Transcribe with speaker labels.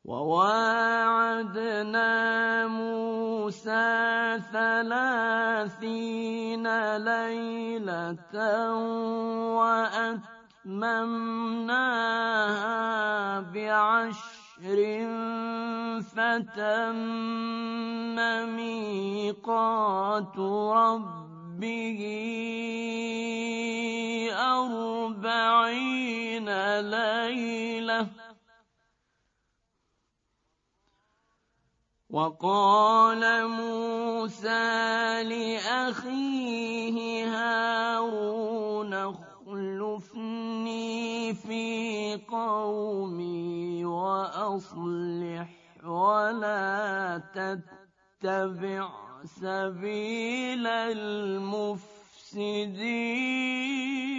Speaker 1: وواعدنا موسى 30 ليلة وأتممناها ب10 فتم ميقات ربه 40 ليلة. وقال موسى لأخيه هارون اخلفني في قومي وأصلح ولا تتبع سبيل المفسدين.